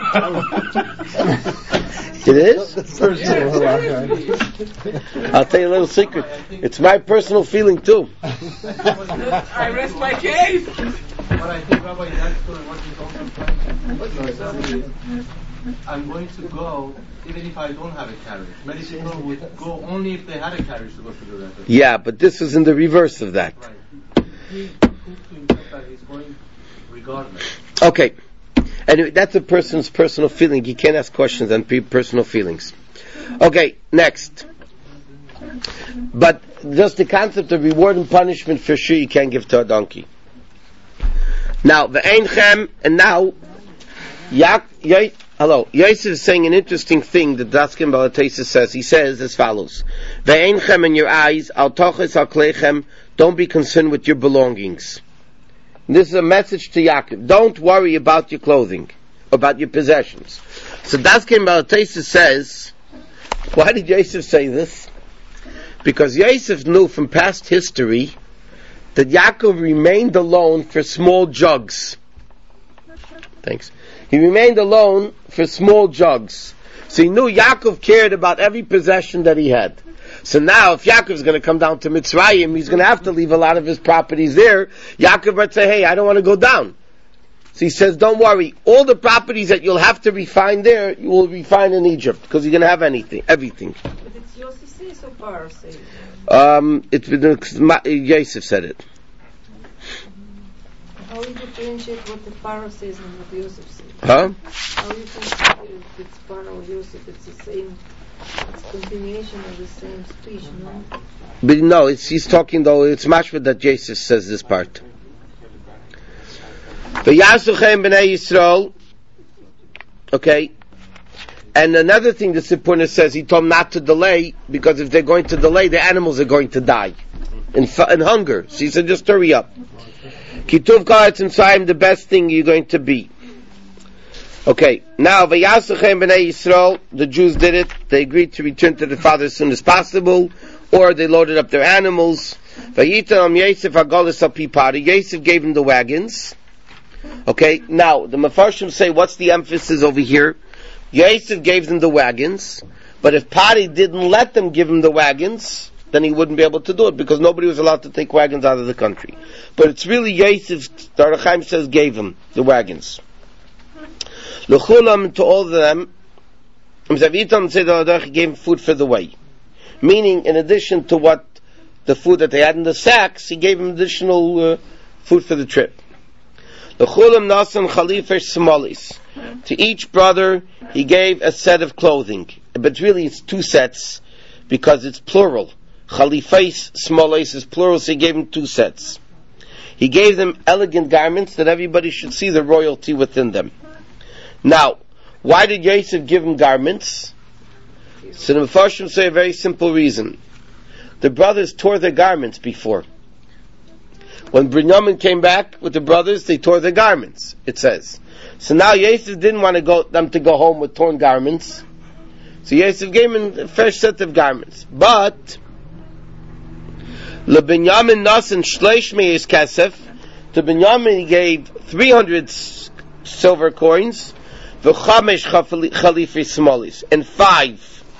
It is? Yeah, seriously. I'll tell you a little secret. It's my personal feeling too. I rest my case. But I think, Rabbi, that's what he's also saying. I'm going to go even if I don't have a carriage. Many people would go only if they had a carriage to go to the record. Yeah, but this is in the reverse of that. Right. He proved to himself that he's going regardless. Okay. Anyway, that's a person's personal feeling. You can't ask questions on pe- personal feelings. Okay, next. But just the concept of reward and punishment for sure you can't give to a donkey. Now, the Einchem, and now, Yak, Yai, hello, Yosef is saying an interesting thing that Daskin Balatesa says. He says as follows: the Einchem in your eyes, al toches al klechem, don't be concerned with your belongings. This is a message to Yaakov. Don't worry about your clothing, about your possessions. So Daskin Balatesa says, why did Yosef say this? Because Yosef knew from past history that Yaakov remained alone for small jugs. Thanks. He remained alone for small jugs. So he knew Yaakov cared about every possession that he had. So now, if Yaakov's going to come down to Mitzrayim, he's going to have to leave a lot of his properties there. Yaakov might say, hey, I don't want to go down. So he says, don't worry. All the properties that you'll have to refine there, you will refine in Egypt, because you're going to have anything, everything. But it's Yosef says or Paro says? Um, it's Yosef said it. How you differentiate what the Paro says and what Yosef says? Huh? How you think if it's Paro or Yosef, it's the same, it's continuation of the same speech, no? But no, it's, he's talking though, it's mashma that Yosef says this part. V'yasuchem b'nei Yisrael, okay, and another thing the Sipurna says, he told them not to delay, because if they're going to delay, the animals are going to die in, in hunger. So he said, just hurry up. Kituv Karetz Mitzrayim, the best thing you're going to be. Okay, now V'yasuchem b'nei Yisrael, the Jews did it. They agreed to return to the father as soon as possible, or they loaded up their animals. V'yitam Yosef hagolis al pi pari. Yosef gave them the wagons. Okay, now the Mefarshim say, what's the emphasis over here? Yosef gave them the wagons, but if Pari didn't let them give him the wagons, then he wouldn't be able to do it, because nobody was allowed to take wagons out of the country. But it's really Yosef, the Orach Chaim says, gave him the wagons. L'chulam, to all of them, Mzavitam said he gave him food for the way. Meaning, in addition to what the food that they had in the sacks, he gave him additional uh, food for the trip. L'chulam nasan chalifesh smolis. To each brother, he gave a set of clothing. But really it's two sets, because it's plural. Chalifesh smolis is plural, so he gave him two sets. He gave them elegant garments that everybody should see the royalty within them. Now, why did Yosef give him garments? So the Mefarshim say a very simple reason. The brothers tore their garments before. When Binyamin came back with the brothers, they tore their garments, it says. So now Yosef didn't want to go, them to go home with torn garments. So Yosef gave him a fresh set of garments. But, LeBinyamin Nasan Shleish Meis Kesef, to Binyamin he gave three hundred s- silver coins, V'chamesh Chalifei Smolis, and five,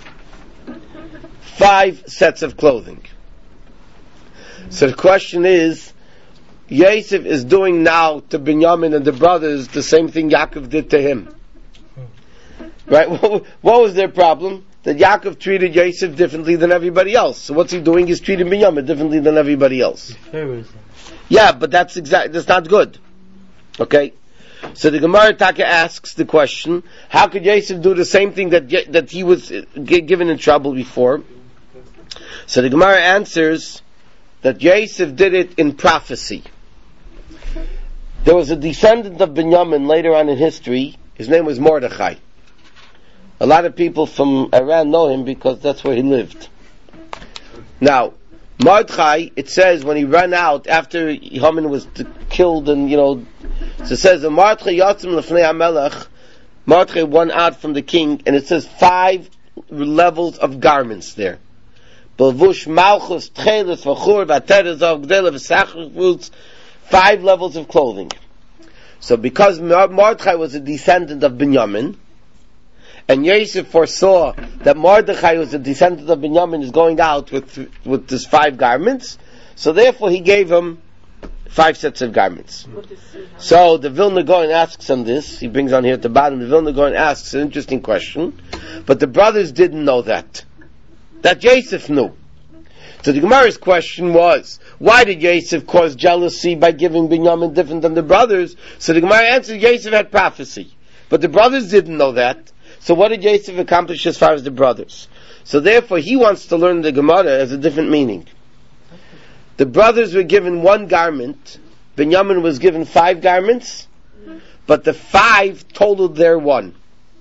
five sets of clothing. So the question is, Yosef is doing now to Binyamin and the brothers the same thing Yaakov did to him. Right? What was their problem? That Yaakov treated Yosef differently than everybody else. So what's he doing? He's treating Binyamin differently than everybody else. Yeah, but that's exact. That's not good. Okay? So the Gemara Taka asks the question, how could Yosef do the same thing that that he was given in trouble before? So the Gemara answers that Yosef did it in prophecy. There was a descendant of Binyamin later on in history. His name was Mordechai. A lot of people from Iran know him because that's where he lived. Now, Mordechai, it says when he ran out after Haman was t- killed, and you know, so it says the Mordechai Yatzim Lefnei HaMelech. Mordechai won out from the king, and it says five levels of garments there. Belvush Malchus Tchelis V'Chur V'Ateres Av Gdela V'Sachar Fruits. Five levels of clothing. So because Mordechai was a descendant of Binyamin, and Yosef foresaw that Mordechai was a descendant of Binyamin is going out with with these five garments, so therefore he gave him five sets of garments. So the Vilna Gaon asks on this, he brings on here at the bottom, the Vilna Gaon asks an interesting question, but the brothers didn't know that. That Yosef knew. So the Gemara's question was, why did Yosef cause jealousy by giving Binyamin different than the brothers? So the Gemara answered, Yosef had prophecy. But the brothers didn't know that. So what did Yosef accomplish as far as the brothers? So therefore he wants to learn the Gemara as a different meaning. The brothers were given one garment, Binyamin was given five garments, but the five totaled their one.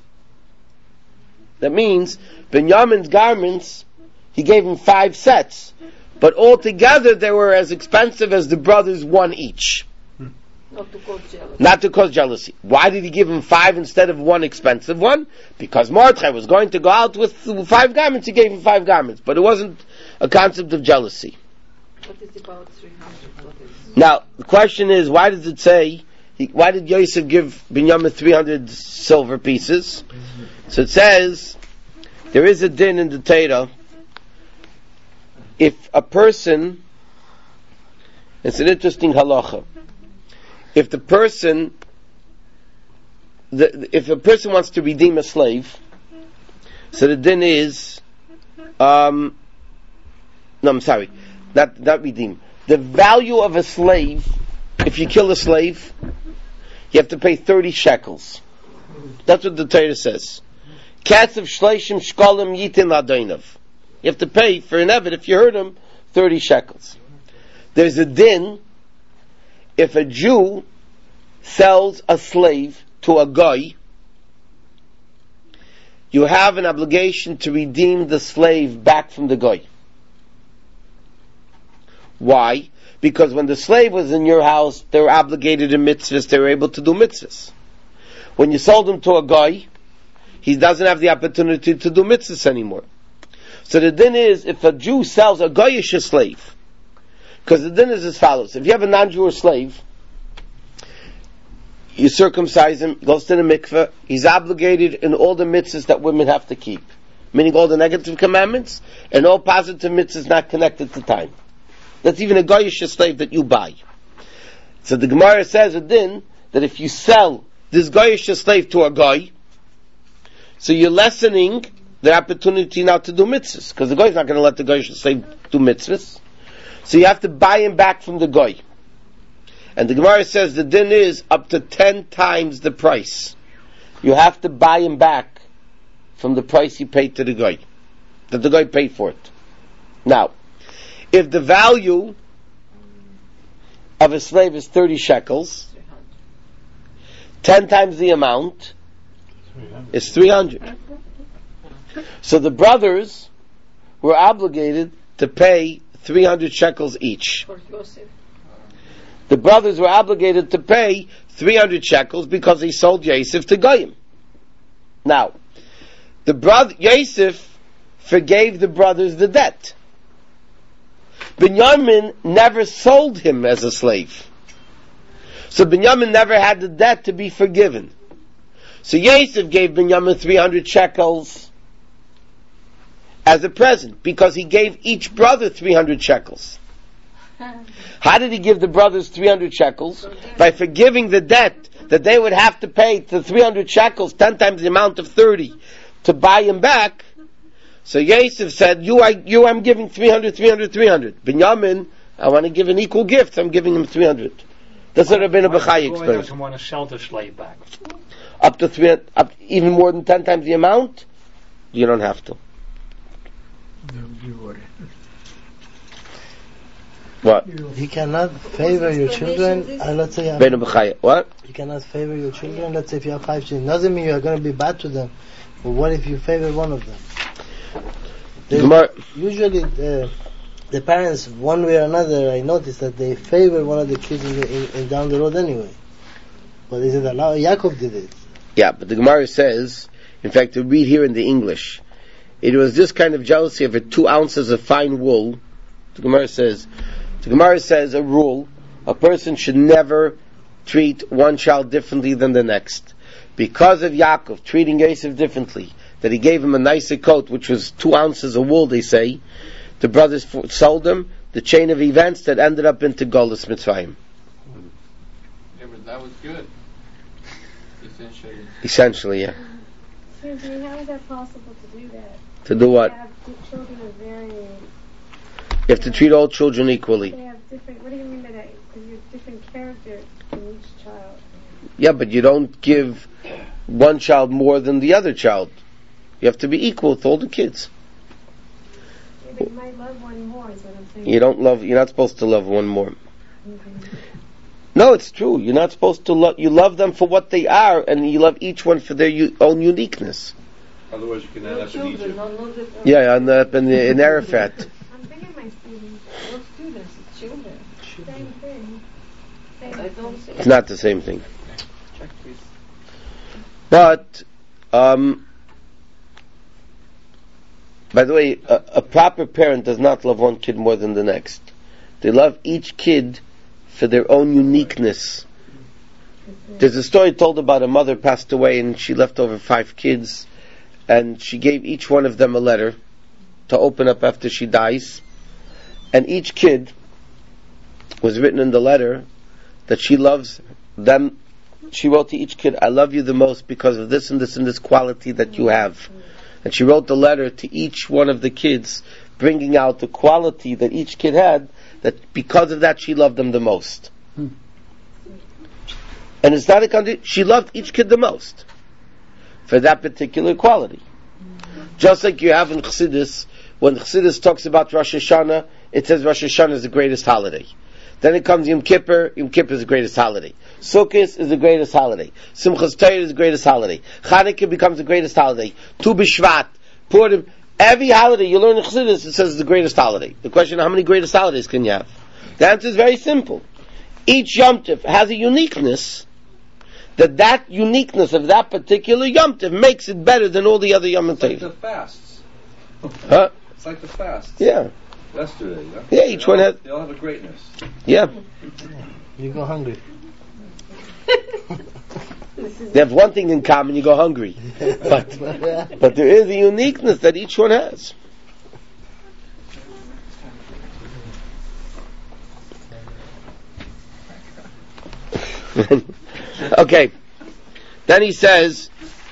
That means Binyamin's garments, he gave him five sets, but altogether they were as expensive as the brothers one each. Not to cause jealousy. Not to cause jealousy. Why did he give him five instead of one expensive one? Because Mordechai was going to go out with five garments, he gave him five garments. But it wasn't a concept of jealousy. What is about three hundred? What is... Now, the question is, why does it say, he, why did Yosef give Binyamin three hundred silver pieces? So it says, there is a din in the Torah, if a person, it's an interesting halacha, if the person, the, if a person wants to redeem a slave, so the din is, um, no, I'm sorry, not, not redeem. The value of a slave, if you kill a slave, you have to pay thirty shekels. That's what the Torah says. Katzav shleishim shkolim yitin ladoinav. You have to pay for an eved, if you hurt him, thirty shekels. There's a din, if a Jew sells a slave to a guy, you have an obligation to redeem the slave back from the guy. Why? Because when the slave was in your house, they were obligated in mitzvahs, they were able to do mitzvahs. When you sold him to a guy, he doesn't have the opportunity to do mitzvahs anymore. So the din is, if a Jew sells a goyish slave, because the din is as follows: if you have a non-Jewish slave, you circumcise him, goes to the mikveh, he's obligated in all the mitzvahs that women have to keep, meaning all the negative commandments and all positive mitzvahs not connected to time. That's even a goyish slave that you buy. So the Gemara says a din that if you sell this goyish slave to a guy, so you're lessening the opportunity now to do mitzvahs, because the guy is not going to let the goyish slave do mitzvahs. So you have to buy him back from the guy. And the Gemara says the din is up to ten times the price. You have to buy him back from the price he paid to the guy, that the guy paid for it. Now, if the value of a slave is thirty shekels, ten times the amount is three hundred. So the brothers were obligated to pay three hundred shekels each. For Yosef. The brothers were obligated to pay three hundred shekels because they sold Yosef to Goyim. Now, the brother Yosef forgave the brothers the debt. Binyamin never sold him as a slave. So Binyamin never had the debt to be forgiven. So Yosef gave Binyamin three hundred shekels as a present, because he gave each brother three hundred shekels. How did he give the brothers three hundred shekels? By forgiving the debt that they would have to pay to three hundred shekels, ten times the amount of thirty, to buy him back. So Yosef said, you, I, you, I'm giving three hundred, three hundred, three hundred. Binyamin, I want to give an equal gift, I'm giving him three hundred. That's what Rabbeinu Bachai explains. He doesn't want to sell the slave back. Up to three, up even more than ten times the amount, you don't have to. What? You cannot favor your children. Uh, let's say what? You cannot favor your children. Let's say if you have five children, doesn't mean you are going to be bad to them. But what if you favor one of them? Usually, the, the parents, one way or another, I noticed that they favor one of the kids in, the, in, in down the road anyway. But is it allowed? Yaakov did it. Yeah, but the Gemara says, in fact, to read here in the English, it was this kind of jealousy over two ounces of fine wool. The Gemara says, the Gemara says a rule: a person should never treat one child differently than the next. Because of Yaakov treating Yosef differently, that he gave him a nicer coat, which was two ounces of wool, they say, the brothers sold him the chain of events that ended up into Golus Mitzrayim. Yeah, but that was good. Essentially. Essentially, yeah. Excuse me, how is that possible to do that? To do what? They have two children of varying. You have to treat all children equally. They have different. What do you mean by that? Because you have different characters in each child. Yeah, but you don't give one child more than the other child. You have to be equal to all the kids. Yeah, but you might love one more, is what I'm saying. You don't love. You're not supposed to love one more. Mm-hmm. No, it's true. You're not supposed to love. You love them for what they are, and you love each one for their u- own uniqueness. Otherwise, you can end No up in children, Egypt. no, no different. Yeah, and uh, in, in Arafat. I'm thinking my students. No students, it's children. Same thing. Same I don't thing. see. It's not the same thing. Check, please. But, um, by the way, a, a proper parent does not love one kid more than the next. They love each kid for their own uniqueness. There's a story told about a mother passed away and she left over five kids, and she gave each one of them a letter to open up after she dies, and each kid was written in the letter that she loves them. She wrote to each kid, I love you the most because of this and this and this quality that you have. And she wrote the letter to each one of the kids, bringing out the quality that each kid had, that because of that she loved them the most. Hmm. And it's not a country, she loved each kid the most for that particular quality. Just like you have in Chassidus, when Chassidus talks about Rosh Hashanah, it says Rosh Hashanah is the greatest holiday. Then it comes Yom Kippur, Yom Kippur is the greatest holiday. Sukkot is the greatest holiday. Simchas Torah is the greatest holiday. Chanukah becomes the greatest holiday. Tu B'Shvat, Purim, every holiday you learn in Chassidus, it says it's the greatest holiday. The question is, how many greatest holidays can you have? The answer is very simple. Each Yom Tov has a uniqueness, that that uniqueness of that particular Yom Tov makes it better than all the other Yom Tov. It's like the fasts. Huh? It's like the fasts. Yeah. Yesterday, yeah? Yeah, each they one all, has... They all have a greatness. Yeah. You go hungry. They have one thing in common, you go hungry. But, but there is a uniqueness that each one has. Okay. Then he says,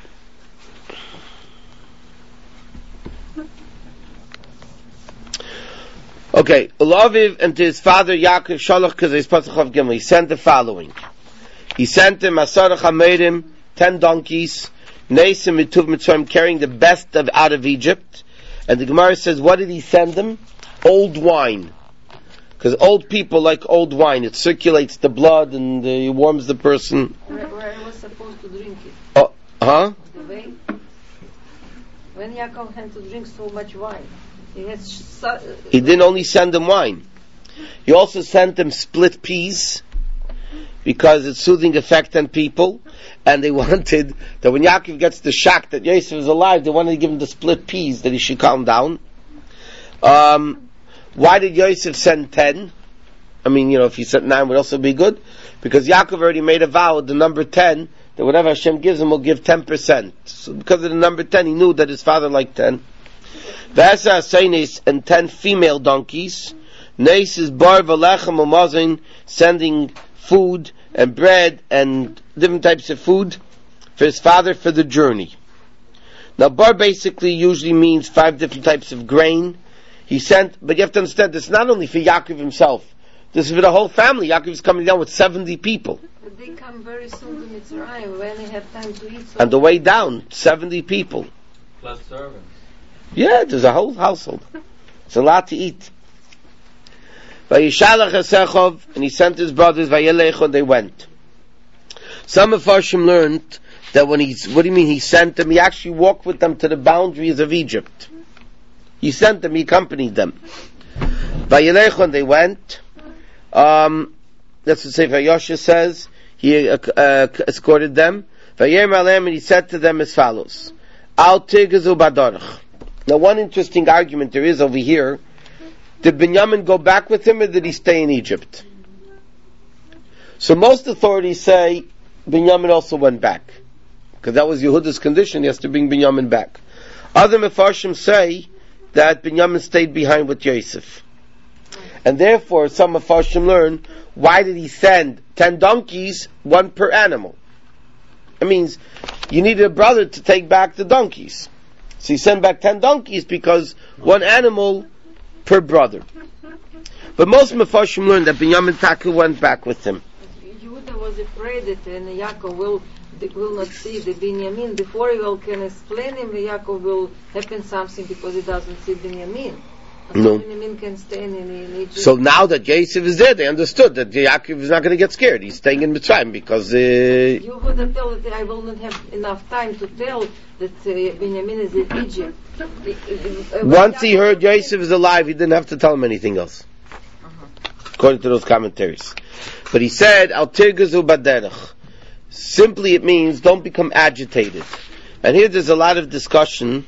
okay, Ulaviv and to his father Yaakov Shalach Kazayis Pasach Gimel. He sent the following. He sent him Asarach Hamerim, ten donkeys, Neisim Mituv Mitzrayim, carrying the best of out of Egypt. And the Gemara says, what did he send them? Old wine. Because old people like old wine. It circulates the blood and uh, it warms the person. Where, where I was supposed to drink it. Oh, huh? The way when Yaakov had to drink so much wine, he had su- He didn't only send them wine. He also sent them split peas, because it's soothing effect on people, and they wanted that when Yaakov gets the shock that Yosef is alive, they wanted to give him the split peas that he should calm down. Um, why did Yosef send ten? I mean, you know, if he sent nine would also be good, because Yaakov already made a vow with the number ten, that whatever Hashem gives him will give ten percent. So because of the number ten, he knew that his father liked ten. V'esa Asainis, and ten female donkeys. Neis is bar v'lechem u'mazin, sending food and bread and different types of food for his father for the journey. Now bar basically usually means five different types of grain. He sent, but you have to understand, this is not only for Yaakov himself. This is for the whole family. Yaakov is coming down with seventy people. But they come very soon to Mitzrayim when they have time to eat. So And the way down, seventy people. Plus servants. Yeah, there's a whole household. It's a lot to eat. Vayishalach Esechov, and he sent his brothers, Vayelecho, and they went. Some of Farshim learned that when he's, what do you mean he sent them? He actually walked with them to the boundaries of Egypt. He sent them, he accompanied them. Vayelechon, they went. Um, that's what Sefer Yosha says. He uh, uh, escorted them. Vayem alem, and he said to them as follows: Al tirgazu badarach. Now, one interesting argument there is over here: did Binyamin go back with him, or did he stay in Egypt? So most authorities say Binyamin also went back, because that was Yehuda's condition. He has to bring Binyamin back. Other Mefarshim say that Binyamin stayed behind with Yosef. And therefore, some Mefarshim learn, why did he send ten donkeys, one per animal? It means you needed a brother to take back the donkeys. So he sent back ten donkeys because one animal per brother. But most Mefarshim learn that Binyamin Taka went back with him. Yehuda was afraid that uh, Yaakov will will not see the Binyamin. Before he will can explain him, Yaakov will happen something because he doesn't see Binyamin. No. Binyamin can stay in, in Egypt. So now that Yosef is there, they understood that Yaakov is not going to get scared. He's staying in Mitzrayim because... Uh, Yehuda tell that I will not have enough time to tell that uh, Binyamin is in Egypt. Uh, Once he heard Yosef is alive, he didn't have to tell him anything else. Uh-huh. According to those commentaries. But he said, Al tirgazu baderech. Simply it means don't become agitated. And here there's a lot of discussion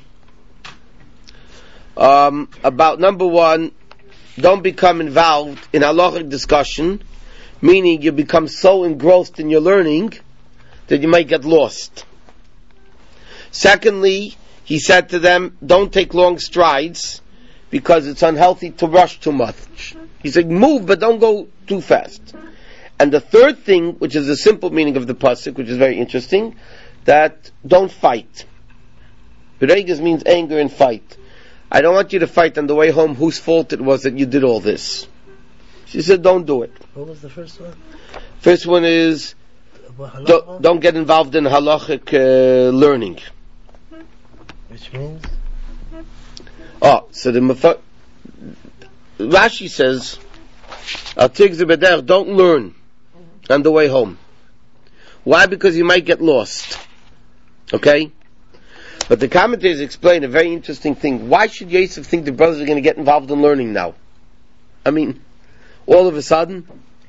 um, about, number one, don't become involved in halachic discussion, meaning you become so engrossed in your learning that you might get lost. Secondly, he said to them, don't take long strides because it's unhealthy to rush too much. He said, move, but don't go too fast. And the third thing, which is the simple meaning of the pasuk, which is very interesting, that don't fight. Beregas means anger and fight. I don't want you to fight on the way home whose fault it was that you did all this. She said, don't do it. What was the first one? First one is, don't, don't get involved in halachic uh, learning. Which means? Oh, so the Mepha- Rashi says, don't learn on the way home. Why? Because you might get lost. Okay? But the commentators explain a very interesting thing. Why should Yosef think the brothers are going to get involved in learning now? I mean, all of a sudden?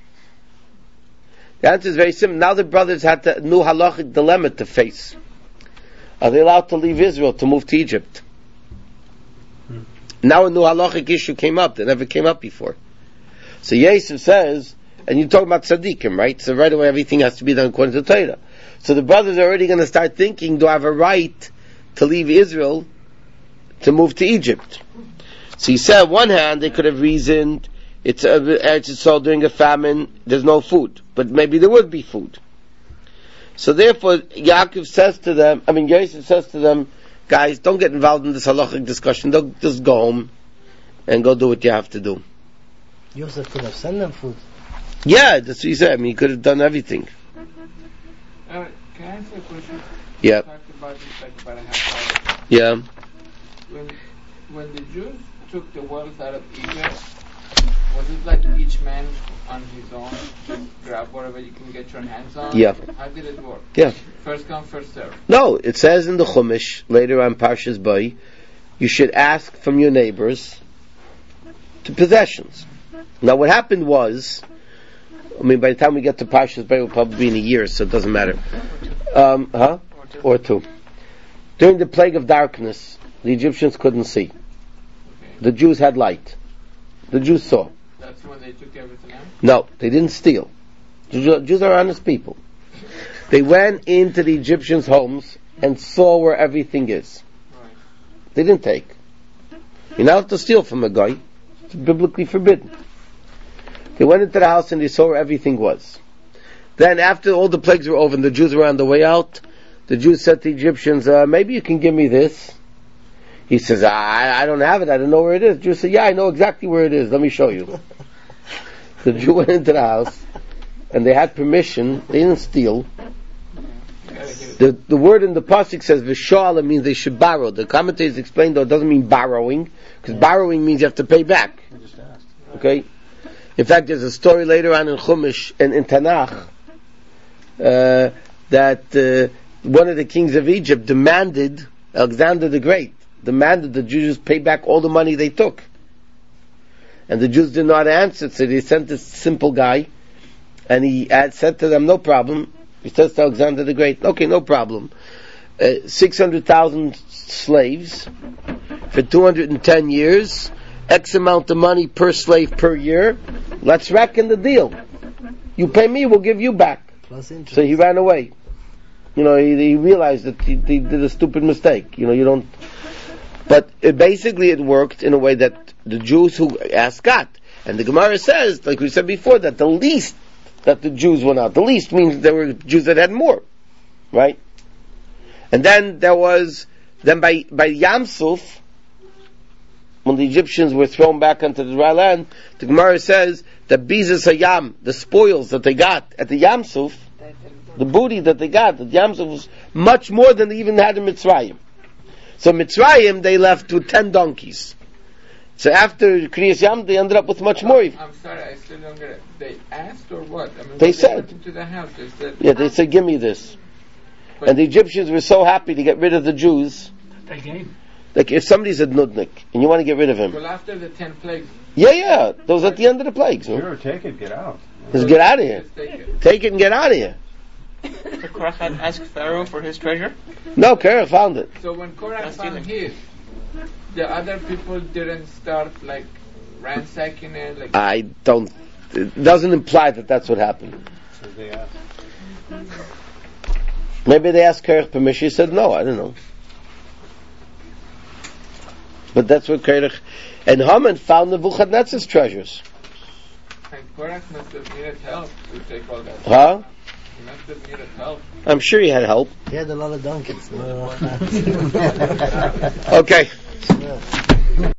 The answer is very simple. Now the brothers had a new halachic dilemma to face. Are they allowed to leave Israel to move to Egypt? Hmm. Now a new halachic issue came up that never came up before. So Yosef says, and you're talking about tzaddikim, right? So right away everything has to be done according to Torah. So the brothers are already going to start thinking, do I have a right to leave Israel to move to Egypt? So he said, on one hand, they could have reasoned, it's all during a famine, there's no food. But maybe there would be food. So therefore, Yaakov says to them, I mean, Yosef says to them, guys, don't get involved in this halachic discussion, don't just go home and go do what you have to do. Yosef could have sent them food. Yeah, that's what he said. I mean, he could have done everything. Uh, can I ask you a question? Yeah. You talked about this like about a half hour. Yeah. When, when the Jews took the wealth out of Egypt, was it like each man on his own to grab whatever you can get your hands on? Yeah. How did it work? Yeah. First come, first serve. No, it says in the Chumash, later on Parshas Bay, you should ask from your neighbors to possessions. Now what happened was, I mean, by the time we get to Parshas Bay, we'll probably be in a year, so it doesn't matter. Um, huh? Or two. During the plague of darkness, the Egyptians couldn't see. The Jews had light. The Jews saw. That's when they took everything out? No, they didn't steal. The Jews are honest people. They went into the Egyptians' homes and saw where everything is. Right. They didn't take. You're not allowed to steal from a guy. It's biblically forbidden. They went into the house and they saw where everything was. Then after all the plagues were over and the Jews were on the way out, the Jews said to the Egyptians, uh, maybe you can give me this. He says, I, I don't have it, I don't know where it is. The Jews said, yeah, I know exactly where it is, let me show you. The Jew went into the house and they had permission, they didn't steal. The the word in the pasuk says v'shala means they should borrow. The commentators explain though it doesn't mean borrowing, because borrowing means you have to pay back. Okay? In fact, there's a story later on in Chumash and in Tanakh uh, that uh, one of the kings of Egypt demanded, Alexander the Great, demanded the Jews pay back all the money they took. and the Jews did not answer, so they sent this simple guy, and he had said to them, no problem. He says to Alexander the Great, okay, no problem. Uh, six hundred thousand slaves for two hundred ten years, X amount of money per slave per year. Let's reckon the deal. You pay me, we'll give you back. Plus interest. So he ran away. You know, he, he realized that he, he did a stupid mistake. You know, you don't. But it, basically, it worked in a way that the Jews who asked got, and the Gemara says, like we said before, that the least that the Jews went out. The least means there were Jews that had more, right? And then there was then by by Yam Suf, when the Egyptians were thrown back onto the dry land, the Gemara says that Bizas Hayam, the spoils that they got at the Yam Suf, the booty that they got at Yam Suf was much more than they even had in Mitzrayim. So Mitzrayim, they left with ten donkeys. So after Kriyas Yam, they ended up with much more. I'm sorry, I still don't get it. They asked or what? I mean, they when said. They went into the house, they said. Yeah, they said, give me this. But and the Egyptians were so happy to get rid of the Jews. They gave. Like if somebody's a nudnik and you want to get rid of him. Well, after the ten plagues. Yeah, yeah. Those at the end of the plagues. Sure, no? take it, get out. Just get out of here. Take it. Take it and get out of here. So Korach had asked Pharaoh for his treasure? No, Korach found it. So when Korach found his, the other people didn't start like ransacking it? Like I don't, it doesn't imply that that's what happened. So they asked. Maybe they asked Korach permission, he said no, I don't know. But that's what Korach, and Haman found Nebuchadnezzar's treasures. And Korach must have needed help to take all that. Huh? He must have needed help. I'm sure he had help. He had a lot of donkeys. Okay. Yeah.